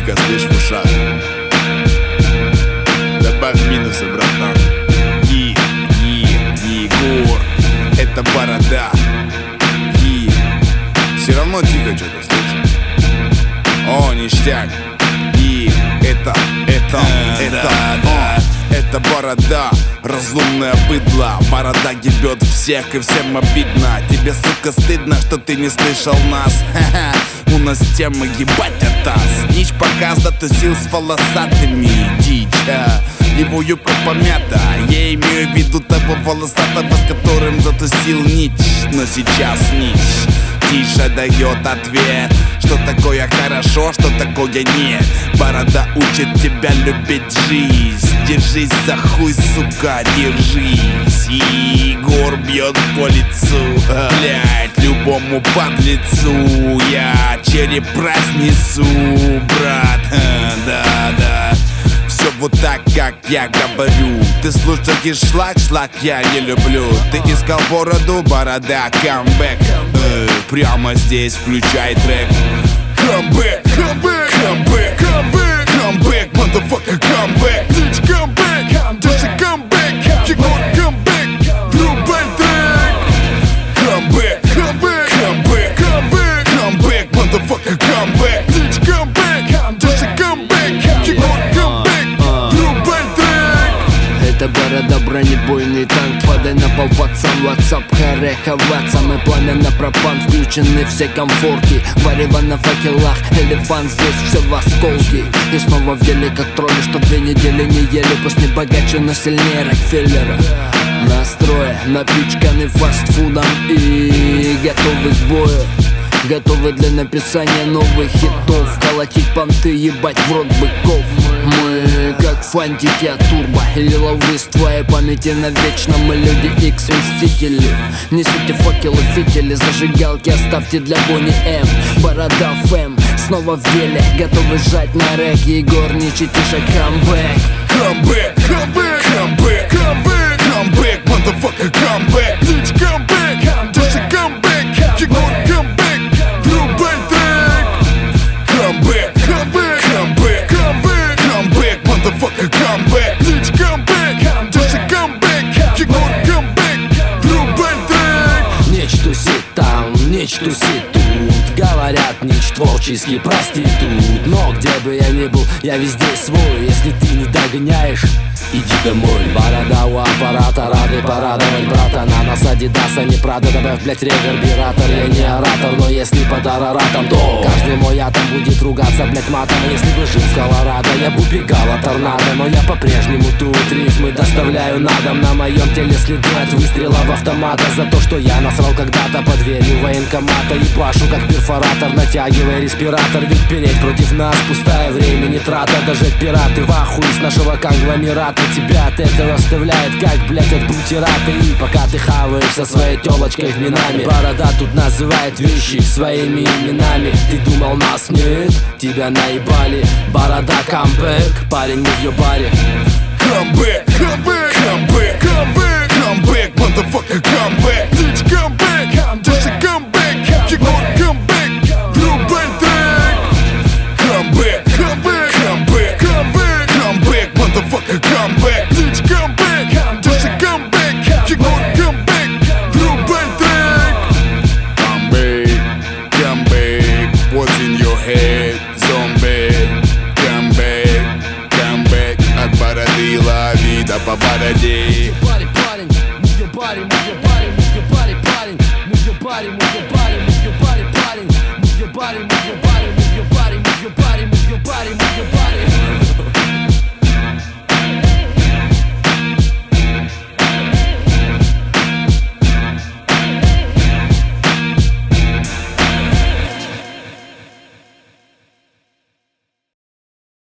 музыка, слышь, в ушах. Добавь минусы, братан. Егор, это борода. Все равно тихо что-то слышишь. О, ништяк. Это борода, разумное быдло. Борода ебет всех и всем обидно. Тебе, сука, стыдно, что ты не слышал нас. Ха-ха, у нас тема ебать от нас. Нич пока затусил с волосатыми. Дичь, его юбка помята. Я имею в виду того волосатого, с которым затусил Нич. Но сейчас Нич тише дает ответ, что такое хорошо, что такое нет. Борода учит тебя любить жизнь. Держись за хуй, сука, держись. Егор бьет по лицу, блять, любому подлецу. Я череп разнесу, брат, да. Все вот так, как я говорю. Ты слушаешь шлак я не люблю. Ты искал бороду, борода, камбэк. Прямо здесь включай трек. Камбэк, motherfucker, камбэк. Bitch, камбэк, Даша, камбэк. Егор, камбэк, врубай трек. Камбэк, motherfucker, камбэк. Bitch, камбэк, Даша, камбэк. Егор, камбэк, врубай трек. Это борода, бронебойный танк. Падай на пол, пацан, WhatsApp, харе, хаваться. Мы пламя пропан, включены все комфорки. Варево на факелах, элефант здесь все в осколки. И снова в деле, как тролли, что 2 недели не ели. Пусть не богаче, но сильнее Рокфеллера. Настроя, напичканы фастфудом и готовы к бою. Готовы для написания новых хитов. Колотить понты, ебать в рот быков. Мы как фантики от турбо или лавы с твоей памяти навечно. Мы люди X мстители. Несите факелы, фитили, зажигалки оставьте для Бонни М. Борода ФМ снова в деле, готовы сжать на рэк. Егор, не читиша, камбэк. Камбэк, motherfucker, камбэк. Bitch, камбэк, Даша, камбэк. Егор, камбэк, врубай трек. Камбэк, motherfucker, камбэк. Bitch, камбэк, Даша, камбэк. Егор, камбэк, врубай трек. Нич тусит там, нич тусит тут. Говорят, нич творческий проститут. Но где бы я ни был, я везде свой. Если ты не догоняешь, иди домой. Борода у аппарата, рады порадовать брата. На нас Адидаса, не Прада. Добавь, блять, ревербератор. Я не оратор, но если под араратом, то каждый мой атом будет ругаться, блять, матом. Если бы жил в Колорадо, я бы убегал от торнадо. Но я по-прежнему тут рифмы доставляю на дом. На моем теле следы от выстрелов автомата. За то, что я насрал когда-то под дверью военкомата. И пашу как перфоратор, натягивая респиратор. Ведь переть против нас пустая времени трата. Даже пираты в ахуе с нашего конгломерата. Тебя от этого вставляет, как, блять, от бутерата. И пока ты хаваешь со своей телочкой в минами, борода тут называет вещи своими именами. Ты думал, нас нет? Тебя наебали. Борода, камбэк, парень, не в ее баре. Камбэк, motherfucker, камбэк. Bitch, камбэк, Даша, камбэк. Егор, камбэк, врубай трек. Камбэк, motherfucker, камбэк. Bitch, камбэк, Даша, камбэк. Егор, камбэк, врубай трек. Камбэк, what's in your head, zombie? Камбэк, от бороды лови, да по бороде. Парень, move your body,